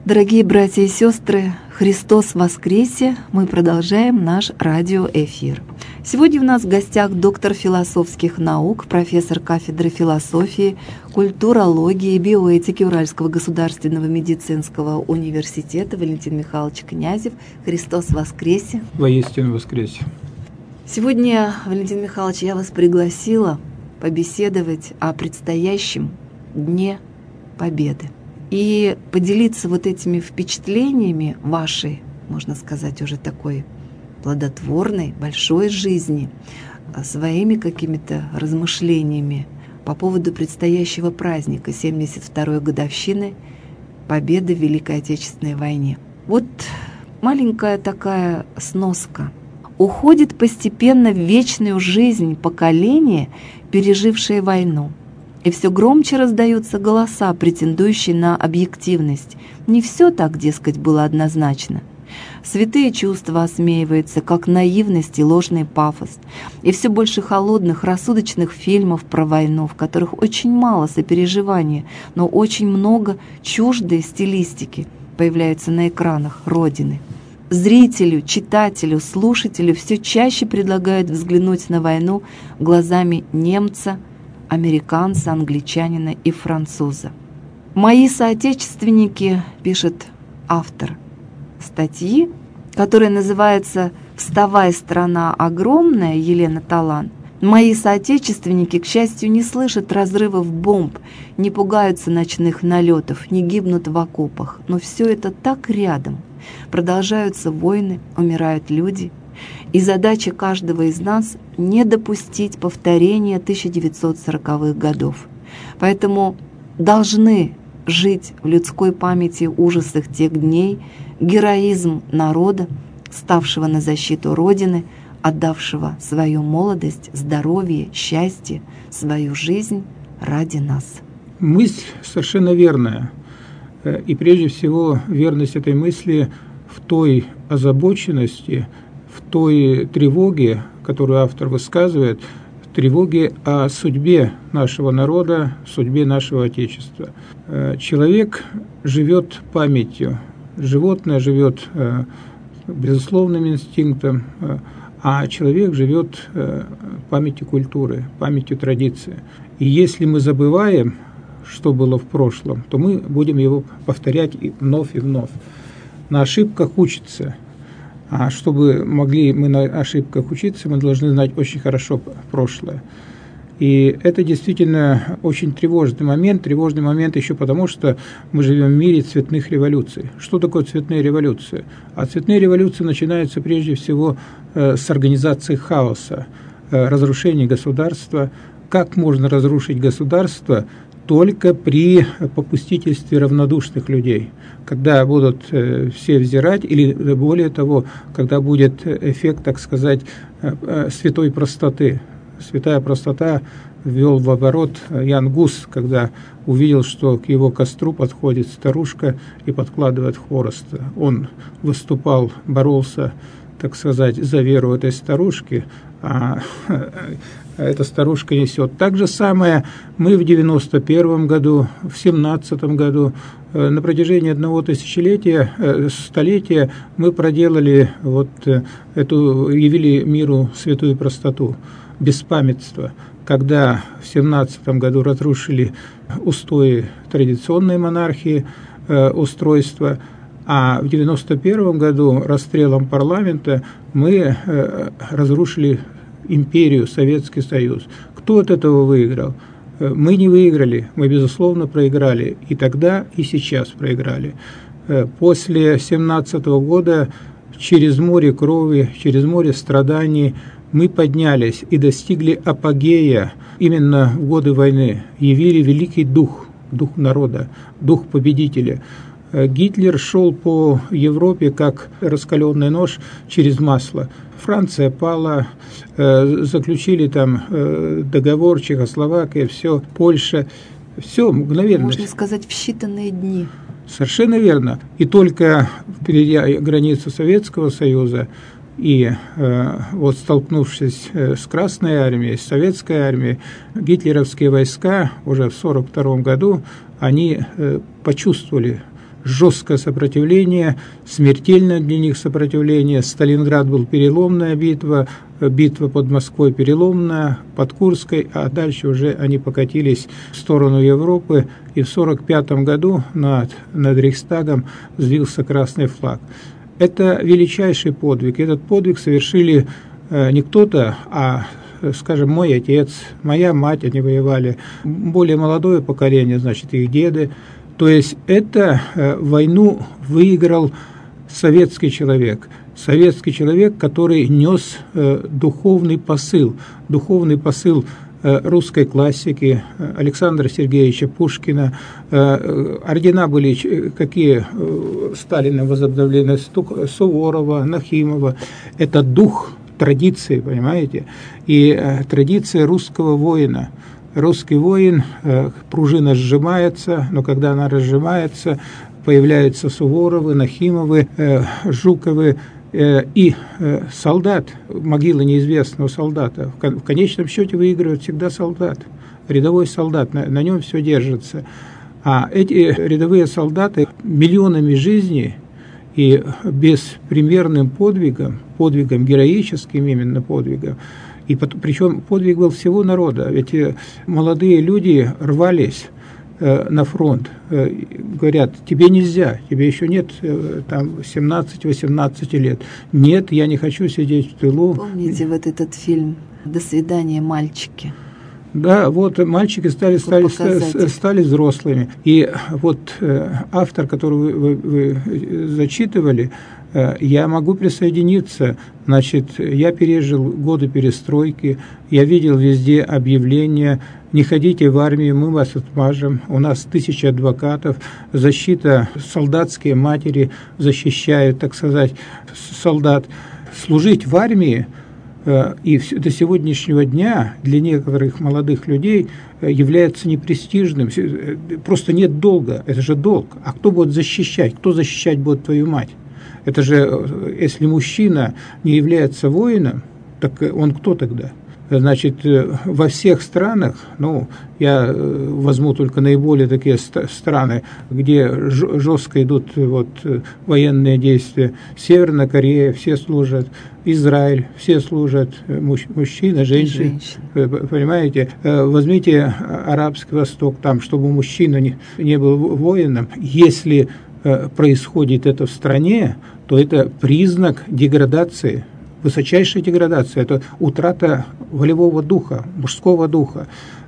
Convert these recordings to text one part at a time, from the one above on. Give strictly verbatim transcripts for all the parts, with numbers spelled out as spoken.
Дорогие братья и сестры, Христос воскресе! Мы продолжаем наш радиоэфир. Сегодня у нас в гостях доктор философских наук, профессор кафедры философии, культурологии и биоэтики Уральского государственного медицинского университета Валентин Михайлович Князев. Христос воскресе! Воистину воскресе! Сегодня, Валентин Михайлович, я вас пригласила побеседовать о предстоящем Дне Победы и поделиться вот этими впечатлениями вашей, можно сказать, уже такой плодотворной, большой жизни, своими какими-то размышлениями по поводу предстоящего праздника семьдесят второй годовщины Победы в Великой Отечественной войне. Вот маленькая такая сноска. Уходит постепенно в вечную жизнь поколение, пережившее войну. И все громче раздаются голоса, претендующие на объективность. Не все так, дескать, было однозначно. Святые чувства осмеиваются, как наивность и ложный пафос. И все больше холодных, рассудочных фильмов про войну, в которых очень мало сопереживания, но очень много чуждой стилистики появляется на экранах Родины. Зрителю, читателю, слушателю все чаще предлагают взглянуть на войну глазами немца, американца, англичанина и француза. Мои соотечественники, пишет автор статьи, которая называется «Вставай, страна огромная» Елена Талан, мои соотечественники, к счастью, не слышат разрывов бомб, не пугаются ночных налетов, не гибнут в окопах, но все это так рядом. Продолжаются войны, умирают люди. И задача каждого из нас – не допустить повторения тысяча девятьсот сороковых годов. Поэтому должны жить в людской памяти ужасах тех дней, героизм народа, ставшего на защиту Родины, отдавшего свою молодость, здоровье, счастье, свою жизнь ради нас. Мысль совершенно верная. И прежде всего верность этой мысли в той озабоченности, в той тревоге, которую автор высказывает, тревоге о судьбе нашего народа, судьбе нашего Отечества. Человек живет памятью, животное живет безусловным инстинктом, а человек живет памятью культуры, памятью традиции. И если мы забываем, что было в прошлом, то мы будем его повторять и вновь и вновь. На ошибках учатся. А чтобы могли мы на ошибках учиться, мы должны знать очень хорошо прошлое. И это действительно очень тревожный момент. Тревожный момент еще потому, что мы живем в мире цветных революций. Что такое цветные революции? А цветные революции начинаются прежде всего с организации хаоса, разрушения государства. Как можно разрушить государство? Только при попустительстве равнодушных людей, когда будут все взирать, или более того, когда будет эффект, так сказать, святой простоты. Святая простота ввел в оборот Ян Гус, когда увидел, что к его костру подходит старушка и подкладывает хворост. Он выступал, боролся, так сказать, за веру этой старушки, а эта старушка несет. Так же самое мы в девяносто первом году, в семнадцатом году, на протяжении одного тысячелетия, столетия мы проделали вот эту, явили миру святую простоту, беспамятство, когда в семнадцатом году разрушили устои традиционной монархии, устройства, а в девяносто первом году расстрелом парламента мы разрушили империю, Советский Союз. Кто от этого выиграл? Мы не выиграли, мы, безусловно, проиграли. И тогда, и сейчас проиграли. После семнадцатого года через море крови, через море страданий мы поднялись и достигли апогея именно в годы войны. Явили великий дух, дух народа, дух победителя. Гитлер шел по Европе, как раскаленный нож через масло. Франция пала, заключили там договор, Чехословакия, все, Польша, все мгновенно. Можно сказать, в считанные дни. Совершенно верно. И только перейдя границу Советского Союза и вот столкнувшись с Красной армией, с Советской армией, гитлеровские войска уже в сорок втором году, они почувствовали жесткое сопротивление, смертельное для них сопротивление. Сталинград был переломная битва, битва под Москвой переломная, под Курской, а дальше уже они покатились в сторону Европы, и в сорок пятом году над, над Рейхстагом взвился красный флаг. Это величайший подвиг. Этот подвиг совершили э, не кто-то, а, скажем, мой отец, моя мать, они воевали, более молодое поколение, значит, их деды. То есть это э, войну выиграл советский человек. Советский человек, который нес э, духовный посыл, духовный посыл э, русской классики, э, Александра Сергеевича Пушкина. Э, ордена были какие э, Сталиным возобновлены, Суворова, Нахимова. Это дух традиции, понимаете, и э, традиция русского воина. Русский воин, э, пружина сжимается, но когда она разжимается, появляются Суворовы, Нахимовы, э, Жуковы э, и э, солдат, могила неизвестного солдата. В, кон- в конечном счете выигрывает всегда солдат, рядовой солдат, на, на нем все держится. А эти рядовые солдаты миллионами жизней и беспримерным подвигом, подвигом героическим именно подвигом, и причем подвиг был всего народа, ведь молодые люди рвались э, на фронт, э, говорят, тебе нельзя, тебе еще нет э, там семнадцать-восемнадцать лет, нет, я не хочу сидеть в тылу. Помните вот этот фильм «До свидания, мальчики»? Да, вот мальчики стали, стали, стали, стали взрослыми, и вот э, автор, которого вы, вы, вы зачитывали, я могу присоединиться. Значит, я пережил годы перестройки, я видел везде объявления: не ходите в армию, мы вас отмажем, у нас тысячи адвокатов, защита, солдатские матери защищают, так сказать, солдат. Служить в армии и до сегодняшнего дня для некоторых молодых людей является непрестижным, просто нет долга, это же долг. А кто будет защищать? Кто защищать будет твою мать? Это же, если мужчина не является воином, так он кто тогда? Значит, во всех странах, ну, я возьму только наиболее такие страны, где жестко идут вот военные действия. Северная Корея, все служат, Израиль, все служат, мужчины, женщины, понимаете? Возьмите Арабский Восток, там, чтобы мужчина не, не был воином, если происходит это в стране, то это признак деградации, высочайшей деградации, это утрата волевого духа, мужского духа.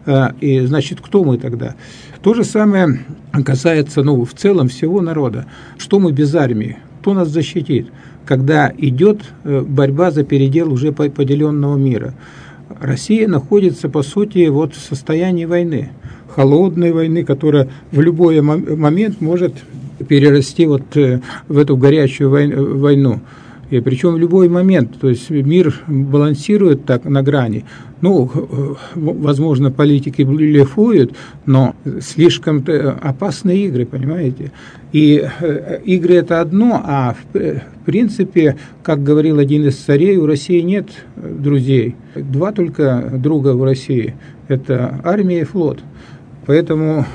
И, значит, кто мы тогда? То же самое касается, ну, в целом всего народа. Что мы без армии? Кто нас защитит, когда идет борьба за передел уже поделенного мира? Россия находится, по сути, вот в состоянии войны, холодной войны, которая в любой момент может перерасти вот в эту горячую войну. И причем в любой момент, то есть мир балансирует так на грани. Ну, возможно, политики блефуют, но слишком опасные игры, понимаете? И игры – это одно, а в принципе, как говорил один из царей, у России нет друзей. Два только друга в России – это армия и флот. Поэтому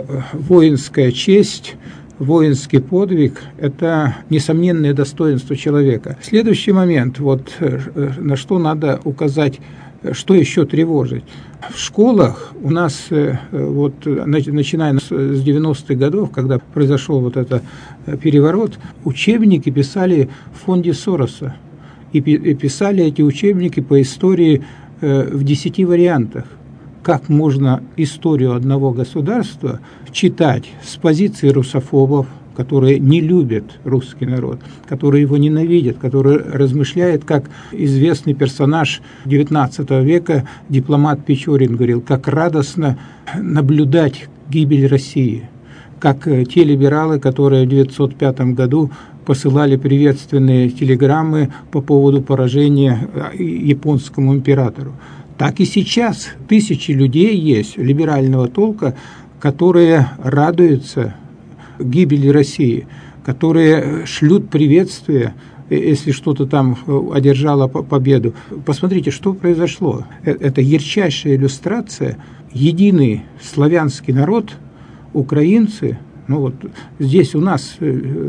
воинская честь, воинский подвиг – это несомненное достоинство человека. Следующий момент, вот на что надо указать, что еще тревожит. В школах у нас, вот, начиная с девяностых годов, когда произошел вот этот переворот, учебники писали в фонде Сороса. И писали эти учебники по истории в десяти вариантах. Как можно историю одного государства читать с позиции русофобов, которые не любят русский народ, которые его ненавидят, которые размышляют, как известный персонаж девятнадцатого века, дипломат Печорин говорил, как радостно наблюдать гибель России, как те либералы, которые в девятьсот пятом году посылали приветственные телеграммы по поводу поражения японскому императору. Так и сейчас тысячи людей есть либерального толка, которые радуются гибели России, которые шлют приветствия, если что-то там одержало победу. Посмотрите, что произошло. Это ярчайшая иллюстрация. Единый славянский народ, украинцы, Ну вот здесь у нас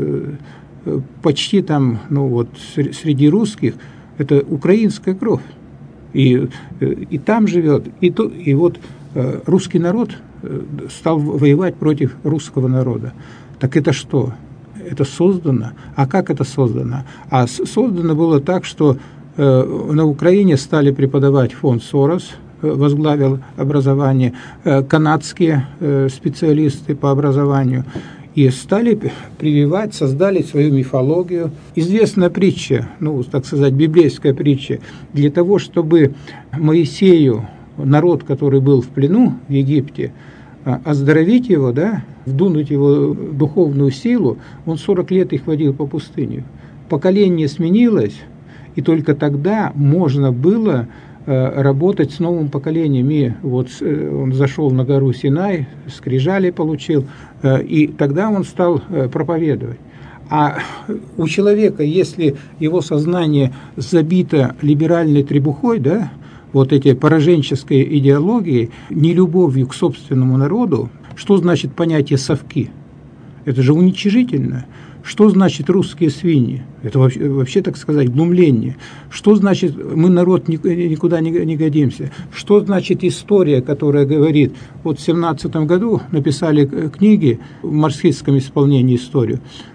почти там, ну вот среди русских это украинская кровь. И, и там живет, и, то, и вот русский народ стал воевать против русского народа. Так это что? Это создано. А как это создано? А создано было так, что э, на Украине стали преподавать фонд Сорос, э, возглавил образование, э, канадские э, специалисты по образованию, и стали прививать, создали свою мифологию. Известная притча, ну, так сказать, библейская притча, для того, чтобы Моисею, народ, который был в плену в Египте, оздоровить его, да, вдунуть его духовную силу, он сорок лет их водил по пустыне. Поколение сменилось, и только тогда можно было э, работать с новым поколением. И вот э, он зашел на гору Синай, скрижали получил, э, и тогда он стал э, проповедовать. А у человека, если его сознание забито либеральной требухой, да, вот эти пораженческой идеологией, нелюбовью к собственному народу, что значит понятие совки? Это же уничижительно. Что значит русские свиньи? Это вообще, вообще так сказать, глумление. Что значит мы народ никуда не годимся? Что значит история, которая говорит, вот в семнадцатом году написали книги в марксистском исполнении историю,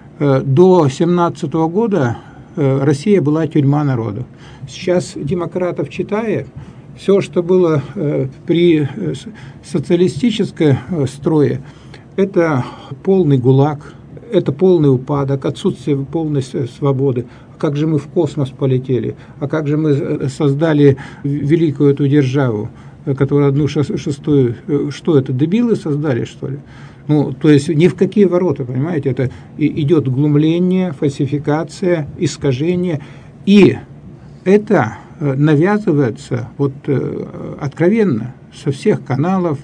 до семнадцатого года Россия была тюрьма народа. Сейчас демократов читая, все, что было э, при социалистическом э, строе, это полный гулаг, это полный упадок, отсутствие полной свободы. А как же мы в космос полетели? А как же мы создали великую эту державу, которая одну шестую... Что это, дебилы создали, что ли? Ну, то есть ни в какие ворота, понимаете, это идет глумление, фальсификация, искажение, и это навязывается вот откровенно со всех каналов,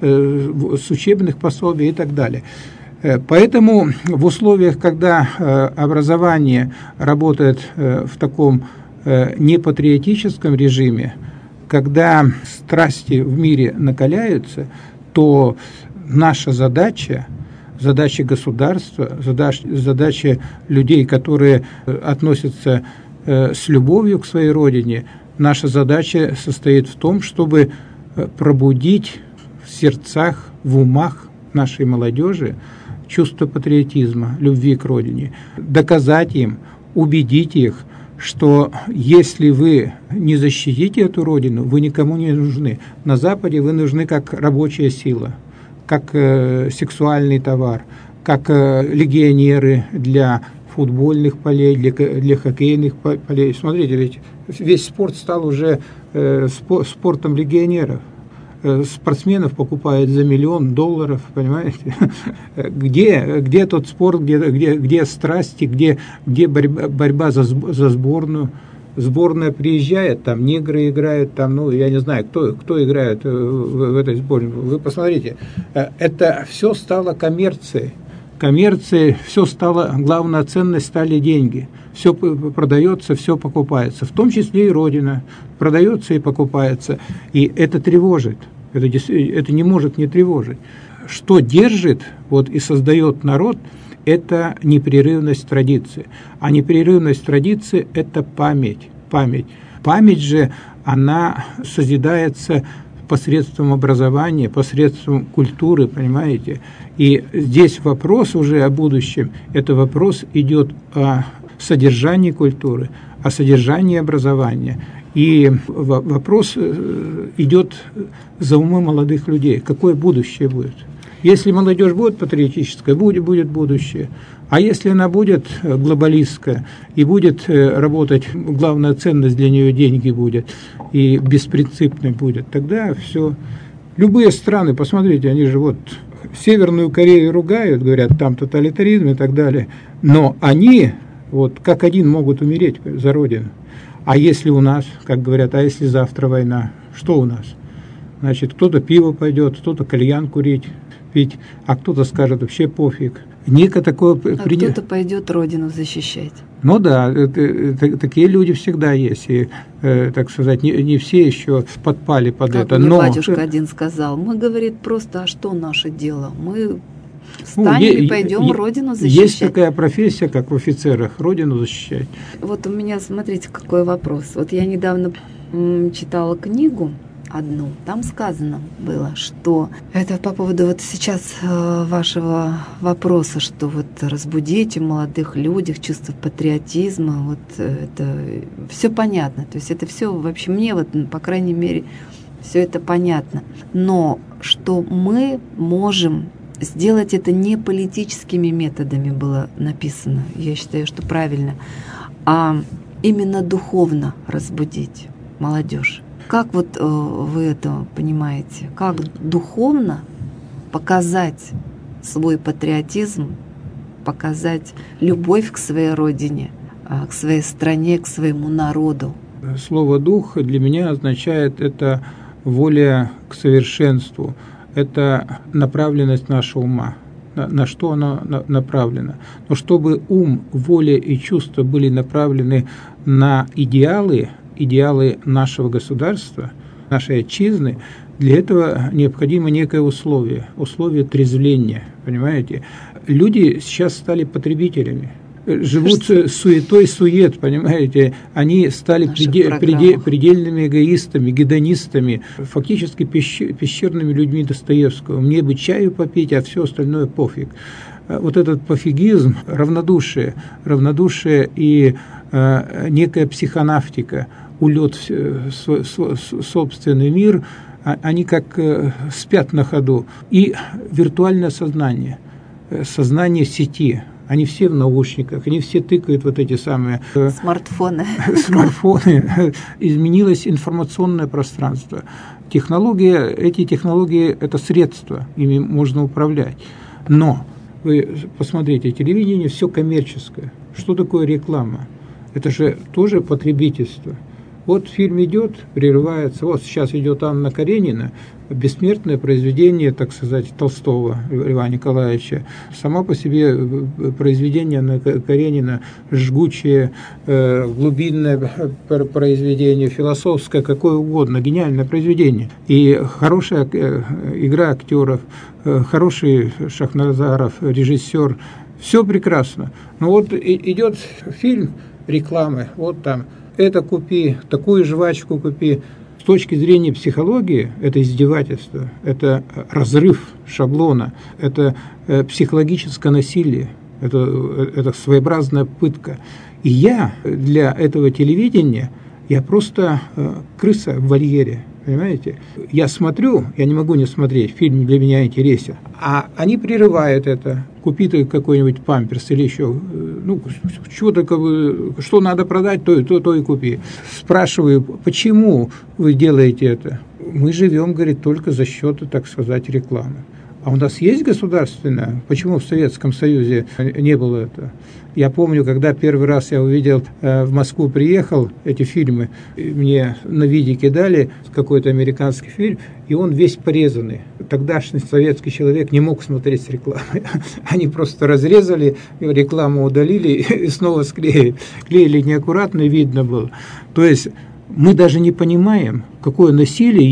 с учебных пособий и так далее. Поэтому в условиях, когда образование работает в таком непатриотическом режиме, когда страсти в мире накаляются, то наша задача, задача государства, задача, задача людей, которые относятся э, с любовью к своей родине, наша задача состоит в том, чтобы пробудить в сердцах, в умах нашей молодежи чувство патриотизма, любви к родине, доказать им, убедить их, что если вы не защитите эту родину, вы никому не нужны. На Западе вы нужны как рабочая сила, как э, сексуальный товар, как э, легионеры для футбольных полей, для, для хоккейных полей. Смотрите, ведь весь спорт стал уже э, спортом легионеров. Э, спортсменов покупают за миллион долларов, понимаете? Где, где тот спорт, где, где, где страсти, где, где борьба, борьба за, за сборную? Сборная приезжает, там негры играют, там, ну, я не знаю, кто, кто играет в, в этой сборной. Вы посмотрите, это все стало коммерцией. Коммерцией все стало, главная ценность стали деньги. Все продается, все покупается, в том числе и Родина. Продается и покупается. И это тревожит. Это, это не может не тревожить. Что держит вот, и создает народ, это непрерывность традиции. А непрерывность традиции – это память. Память. Память же, она созидается посредством образования, посредством культуры, понимаете? И здесь вопрос уже о будущем, это вопрос идет о содержании культуры, о содержании образования. И вопрос идет за умы молодых людей. Какое будущее будет? Если молодежь будет патриотическая, будет, будет будущее. А если она будет глобалистская и будет работать, главная ценность для нее деньги будет, и беспринципной будет, тогда все. Любые страны, посмотрите, они же вот Северную Корею ругают, говорят, там тоталитаризм и так далее, но они вот как один могут умереть за Родину. А если у нас, как говорят, а если завтра война, что у нас? Значит, кто-то пиво пойдет, кто-то кальян курить, пить, а кто-то скажет, вообще пофиг. Ника такое... А приня... кто-то пойдет Родину защищать. Ну да, это, это, такие люди всегда есть, и, э, так сказать, не, не все еще подпали под как это. Мне но батюшка один сказал, мы, говорит, просто, а что наше дело? Мы Встанем ну, и пойдем е- Родину защищать. Есть такая профессия, как в офицерах, Родину защищать. Вот у меня, смотрите, какой вопрос. Вот я недавно м, читала книгу одну, там сказано было, что это по поводу вот сейчас э, вашего вопроса, что вот разбудить у молодых людях чувство патриотизма, вот э, это все понятно, то есть это все вообще мне вот, по крайней мере, все это понятно, но что мы можем сделать это не политическими методами, было написано, я считаю, что правильно, а именно духовно разбудить молодежь. Как вот э, вы это понимаете? Как духовно показать свой патриотизм, показать любовь к своей родине, э, к своей стране, к своему народу? Слово «дух» для меня означает это воля к совершенству, это направленность нашего ума. На, на что оно на, направлено? Но чтобы ум, воля и чувства были направлены на идеалы, идеалы нашего государства, нашей отчизны, для этого необходимо некое условие, условие трезвления, понимаете? Люди сейчас стали потребителями, живут суетой сует, понимаете? Они стали преде, преде, предельными эгоистами, гедонистами, фактически пещер, пещерными людьми Достоевского. Мне бы чаю попить, а все остальное пофиг. Вот этот пофигизм, равнодушие, равнодушие и э, некая психонавтика, улет в свой, свой собственный мир, они как э, спят на ходу. И виртуальное сознание, сознание сети. Они все в наушниках, они все тыкают вот эти самые... Э, смартфоны. Смартфоны. Изменилось информационное пространство. Технология, эти технологии – это средства, ими можно управлять. Но вы посмотрите, телевидение все коммерческое. Что такое реклама? Это же тоже потребительство. Вот фильм идет, прерывается. Вот сейчас идет Анна Каренина, бессмертное произведение, так сказать, Толстого Льва Николаевича. Сама по себе произведение Анны Каренина жгучее, глубинное произведение, философское, какое угодно, гениальное произведение. И хорошая игра актеров, хороший Шахназаров, режиссер. Все прекрасно. Но вот идет фильм рекламы, вот там это купи, такую жвачку купи. С точки зрения психологии это издевательство, это разрыв шаблона, это психологическое насилие, это, это своеобразная пытка. И я для этого телевидения, я просто крыса в вольере. Понимаете? Я смотрю, я не могу не смотреть, фильм для меня интересен, а они прерывают это. Купи ты какой-нибудь памперс или еще, ну, чего такое, что надо продать, то, то, то и купи. Спрашиваю, почему вы делаете это? Мы живем, говорит, только за счет, так сказать, рекламы. А у нас есть государственное? Почему в Советском Союзе не было этого? Я помню, когда первый раз я увидел, в Москву приехал, эти фильмы, мне на видике дали какой-то американский фильм, и он весь порезанный. Тогдашний советский человек не мог смотреть с рекламой. Они просто разрезали, рекламу удалили и снова склеили. Клеили неаккуратно, видно было. То есть мы даже не понимаем, какое насилие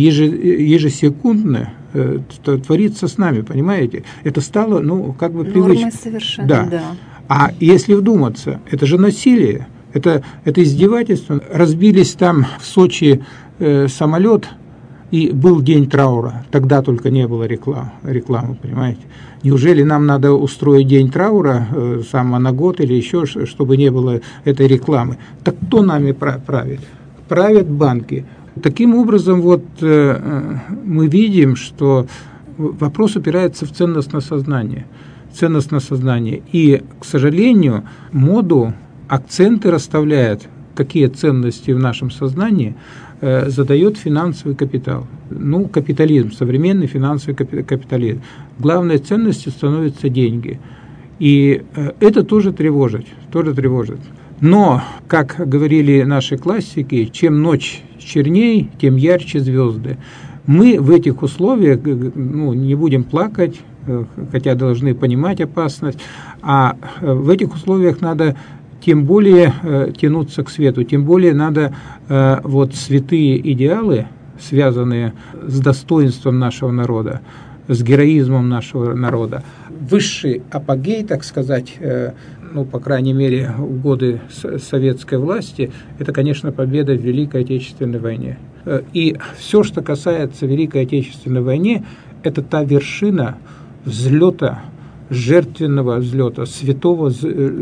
ежесекундное творится с нами, понимаете? Это стало, ну, как бы привычно. Нормой совершенно, да. да. А если вдуматься, это же насилие, это, это издевательство. Разбились там в Сочи э, самолет, и был день траура. Тогда только не было реклам, рекламы, понимаете? Неужели нам надо устроить день траура, э, сам на год или еще, чтобы не было этой рекламы? Так кто нами правит? Правят банки. Таким образом, вот э, мы видим, что вопрос упирается в ценностное сознание. Ценностное сознание. И, к сожалению, моду, акценты расставляет, какие ценности в нашем сознании, э, задает финансовый капитал. Ну, капитализм, современный финансовый капитализм. Главной ценностью становятся деньги. И э, это тоже тревожит, тоже тревожит. Но, как говорили наши классики, чем ночь черней, тем ярче звезды. Мы в этих условиях, ну, не будем плакать, хотя должны понимать опасность, а в этих условиях надо тем более тянуться к свету, тем более надо вот святые идеалы, связанные с достоинством нашего народа, с героизмом нашего народа. Высший апогей, так сказать, ну, по крайней мере, в годы советской власти, это, конечно, победа в Великой Отечественной войне. И все, что касается Великой Отечественной войны, это та вершина взлета, жертвенного взлета, святого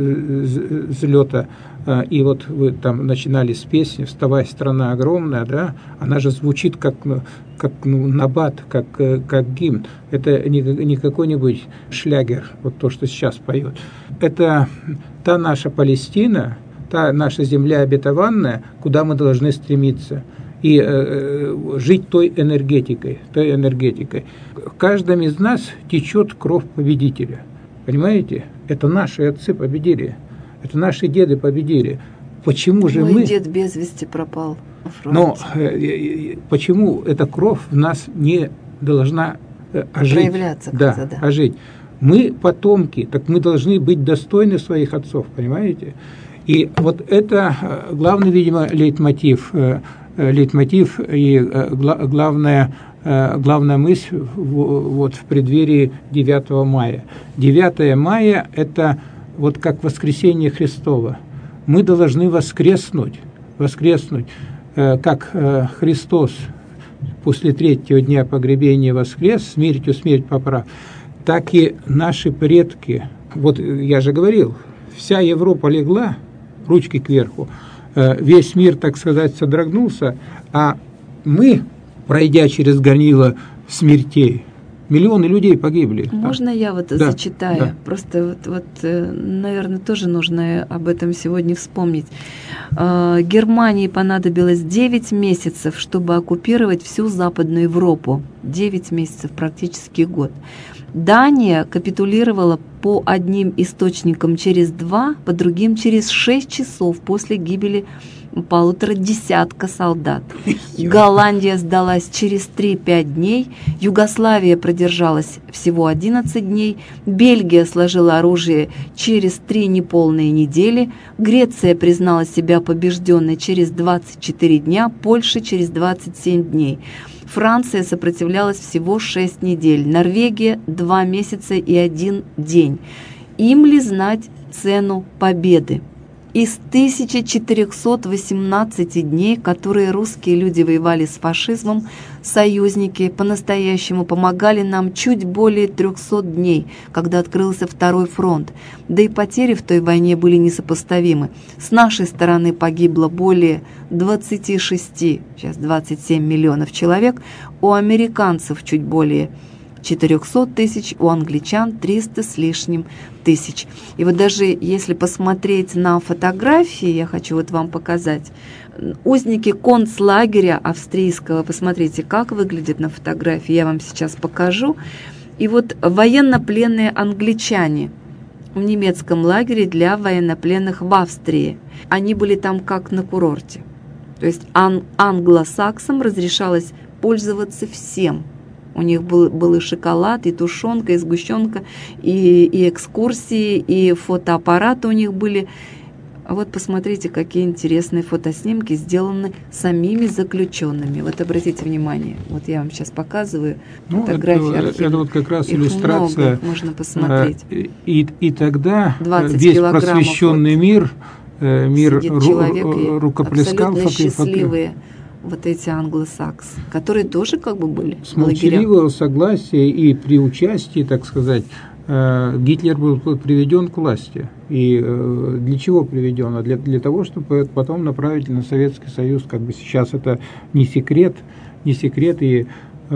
взлета. И вот вы там начинали с песни «Вставай, страна огромная», да? Она же звучит как, как ну, набат, как, как гимн. Это не, не какой-нибудь шлягер, вот то, что сейчас поют. Это та наша Палестина, та наша земля обетованная, куда мы должны стремиться. И э, жить той энергетикой, той энергетикой. В каждом из нас течет кровь победителя. Понимаете? Это наши отцы победили. Это наши деды победили. Почему же Мой мы... дед без вести пропал на фронте. Но э, почему эта кровь в нас не должна э, ожить? Проявляться да, как-то, да. ожить. Мы потомки, так мы должны быть достойны своих отцов, понимаете? И вот это главный, видимо, лейтмотив, э, лейтмотив и э, гла- главная, э, главная мысль в, вот, в преддверии девятого мая. девятое мая – это вот как воскресение Христово. Мы должны воскреснуть, воскреснуть, э, как э, Христос после третьего дня погребения воскрес, смертью смерть поправ, так и наши предки. Вот я же говорил, вся Европа легла, ручки кверху, э, весь мир, так сказать, содрогнулся, а мы, пройдя через горнило смертей, миллионы людей погибли. Можно я вот да, зачитаю? Да. Просто вот, вот, наверное, тоже нужно об этом сегодня вспомнить. Германии понадобилось девять месяцев, чтобы оккупировать всю Западную Европу. девять месяцев, практически год. Дания капитулировала по одним источникам через два, по другим через шесть часов после гибели полутора десятка солдат. Голландия сдалась через три-пять дней, Югославия продержалась всего одиннадцать дней, Бельгия сложила оружие через три неполные недели, Греция признала себя побежденной через двадцать четыре дня, Польша через двадцать семь дней. Франция сопротивлялась всего шесть недель, Норвегия – два месяца и один день. Им ли знать цену победы? Из тысяча четырехсот восемнадцати дней, которые русские люди воевали с фашизмом, союзники по-настоящему помогали нам чуть более трехсот дней, когда открылся второй фронт. Да и потери в той войне были несопоставимы. С нашей стороны погибло более двадцати шести, сейчас двадцать семь миллионов человек, у американцев чуть более четырехсот тысяч, у англичан триста с лишним тысяч. И вот даже если посмотреть на фотографии, я хочу вот вам показать, узники концлагеря австрийского, посмотрите, как выглядят на фотографии, я вам сейчас покажу. И вот военнопленные англичане в немецком лагере для военнопленных в Австрии. Они были там как на курорте. То есть ан- англосаксам разрешалось пользоваться всем. У них был, был и шоколад, и тушенка, и сгущенка, и, и экскурсии, и фотоаппараты у них были. А вот посмотрите, какие интересные фотоснимки сделаны самими заключенными. Вот обратите внимание, вот я вам сейчас показываю ну, фотографии это, архива. Это вот как раз их иллюстрация. Много, можно посмотреть. И, и тогда весь просвещенный вот мир, мир ру, рукоплескал. Абсолютно счастливые. Вот эти англосаксы, которые тоже как бы были с молчаливого согласия и при участии, так сказать, Гитлер был приведен к власти. И для чего приведен? А для, для того, чтобы потом направить на Советский Союз. Как бы сейчас это не секрет, не секрет. И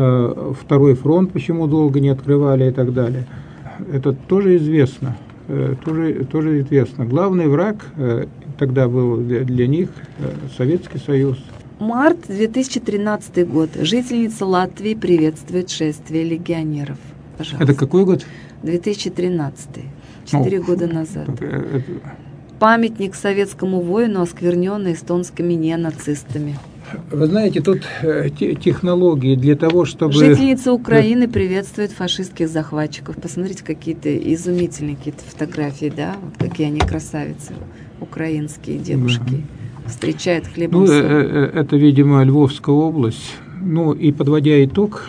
э, второй фронт почему долго не открывали и так далее. Это тоже известно. Э, тоже, тоже известно. Главный враг э, тогда был для, для них э, Советский Союз. Март две тысячи тринадцатый год. Жительница Латвии приветствует шествие легионеров. Пожалуйста. Это какой год? две тысячи тринадцатый. Четыре ну, года назад. Это... Памятник советскому воину, оскверненный эстонскими ненацистами. Вы знаете, тут технологии для того, чтобы... Жительница Украины приветствует фашистских захватчиков. Посмотрите, какие-то изумительные какие-то фотографии, да? Вот какие они красавицы, украинские девушки. Да. Встречает хлебом. Ну, это, видимо, Львовская область. Ну, и подводя итог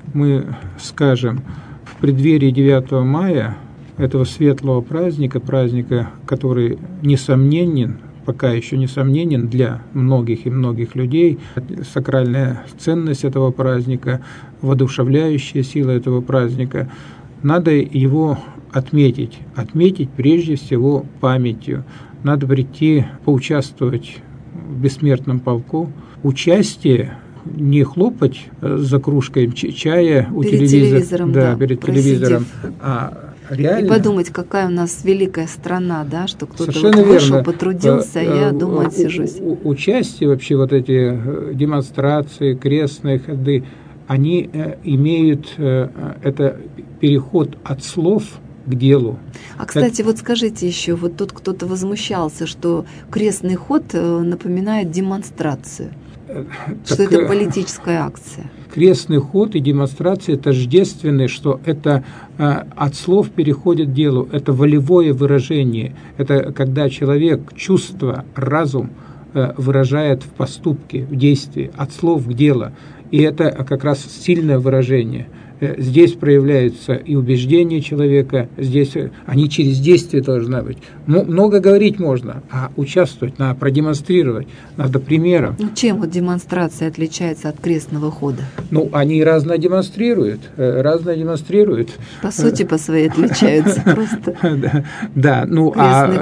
мы скажем в преддверии девятого мая, этого светлого праздника, праздника, который несомненен, пока еще несомненен для многих и многих людей, сакральная ценность этого праздника, воодушевляющая сила этого праздника, надо его отметить. Отметить прежде всего памятью. Надо прийти поучаствовать в бессмертном полку. Участие, не хлопать за кружкой чая у перед телевизора, телевизором, да, да, перед просидев. телевизором, а реально. И подумать, какая у нас великая страна, да, что кто-то вот Совершенно вышел, верно. потрудился, а я дома отсижусь. Участие вообще, вот эти демонстрации, крестные ходы, они имеют это переход от слов к делу. А, кстати, вот скажите еще, вот тут кто-то возмущался, что крестный ход напоминает демонстрацию, так, что это политическая акция. Крестный ход и демонстрация тождественны, что это э, от слов переходит к делу, это волевое выражение, это когда человек чувство, разум э, выражает в поступке, в действии, от слов к делу, и это как раз сильное выражение. Здесь проявляются и убеждения человека, здесь они через действие должны быть. Много говорить можно, а участвовать надо, продемонстрировать, надо примером. Ну, чем вот демонстрация отличается от крестного хода? Ну, они разное демонстрируют, разное демонстрируют. По сути, по своей отличаются просто. Да, ну,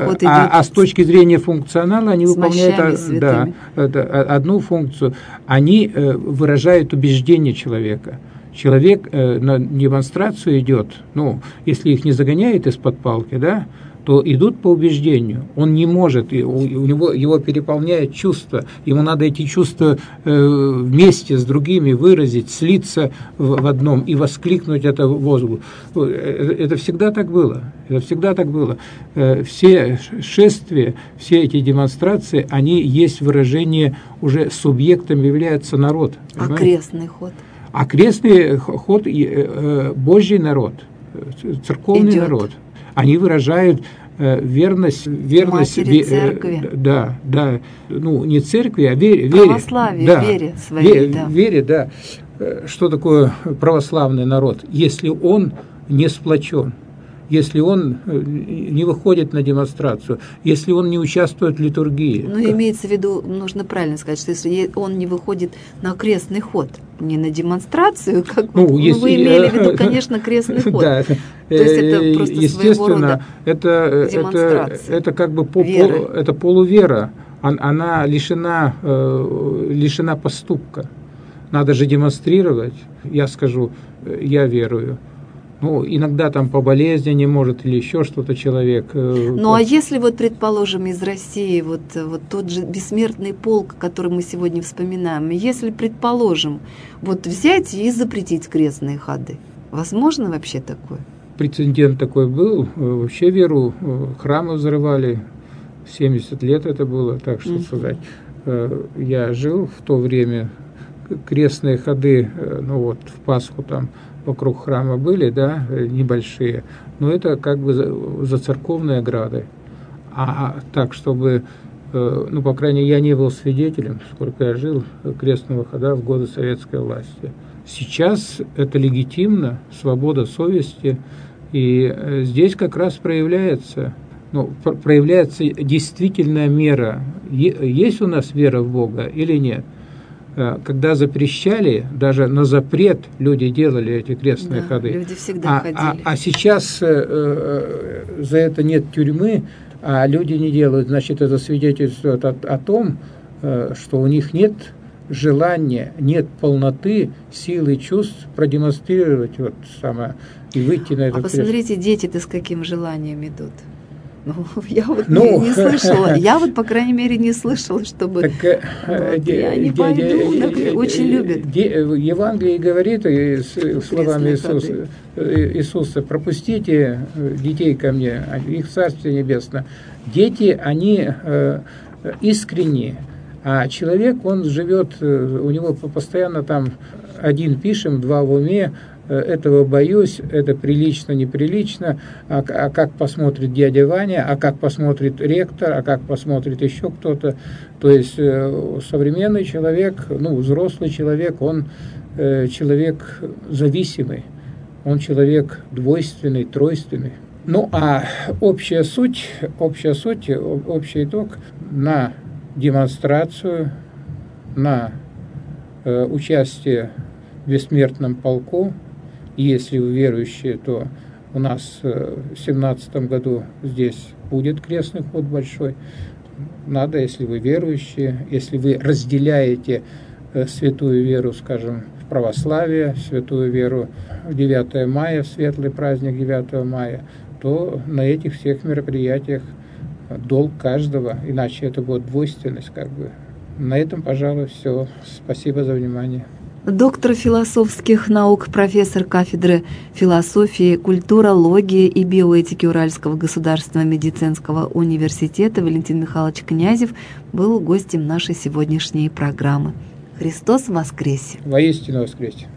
а с точки зрения функционала они выполняют одну функцию, они выражают убеждение человека. Человек э, на демонстрацию идет, ну, если их не загоняют из-под палки, да, то идут по убеждению. Он не может, у, у него его переполняет чувство, ему надо эти чувства э, вместе с другими выразить, слиться в, в одном и воскликнуть это воздух. Это всегда так было. Это всегда так было. Э, все шествия, все эти демонстрации, они есть выражение, уже субъектом является народ. А крестный ход? А крестный ход – Божий народ, церковный Идет. народ. Они выражают верность, верность Матери церкви. Да, да. Ну, не церкви, а вере. Православие, да, вере своей. Вере, да. вере, да. Что такое православный народ? Если он не сплочен, если он не выходит на демонстрацию, если он не участвует в литургии. Ну, имеется в виду, нужно правильно сказать, что если он не выходит на крестный ход, не на демонстрацию, как ну, вы, если, вы имели в виду, конечно, крестный ход. Да, то есть это просто естественно, это, это, это как бы по, по, это полувера, она лишена, лишена поступка. Надо же демонстрировать. Я скажу, я верую. Ну, иногда там по болезни не может или еще что-то человек. Ну, а если вот, предположим, из России вот, вот тот же бессмертный полк, который мы сегодня вспоминаем, если, предположим, вот взять и запретить крестные ходы, возможно вообще такое? Прецедент такой был. Вообще веру, храмы взрывали, семьдесят лет это было, так что mm-hmm. сказать. Я жил в то время, крестные ходы, ну вот, в Пасху там, вокруг храма были, да, небольшие, но это как бы за, за церковные ограды. А так, чтобы, ну, по крайней мере, я не был свидетелем, сколько я жил, крестного хода в годы советской власти. Сейчас это легитимно, свобода совести, и здесь как раз проявляется, ну, проявляется действительная мера. Есть у нас вера в Бога или нет? Когда запрещали, даже на запрет люди делали эти крестные да, ходы. Люди всегда а, ходили. А, а сейчас э, за это нет тюрьмы, а люди не делают. Значит, это свидетельствует о, о том, э, что у них нет желания, нет полноты, силы чувств продемонстрировать вот самое и выйти на этот. А посмотрите, крест. Дети-то с каким желанием идут. Ну, я вот ну, не, не слышала, я вот, по крайней мере, не слышала, чтобы... Так, вот, де, я не де, пойду, де, де, очень де, любят. Де, Евангелие говорит словами Иисуса, Иисуса, пропустите детей ко мне, их Царствие Небесное. Дети, они э, искренние, а человек, он живет, у него постоянно там один пишем, два в уме, этого боюсь, это прилично, неприлично, а, а как посмотрит дядя Ваня, а как посмотрит ректор, а как посмотрит еще кто-то. То есть э, современный человек, ну, взрослый человек, он э, человек зависимый, он человек двойственный, тройственный. Ну а общая суть, общая суть, общий итог на демонстрацию, на э, участие в бессмертном полку. Если вы верующие, то у нас э, в семнадцатом году здесь будет крестный ход большой. Надо, если вы верующие, если вы разделяете э, святую веру, скажем, в православие, святую веру в девятое мая, в светлый праздник девятого мая, то на этих всех мероприятиях долг каждого, иначе это будет двойственность как бы. На этом, пожалуй, все. Спасибо за внимание. Доктор философских наук, профессор кафедры философии, культурологии и биоэтики Уральского государственного медицинского университета Валентин Михайлович Князев был гостем нашей сегодняшней программы. Христос воскресе! Воистину воскресе!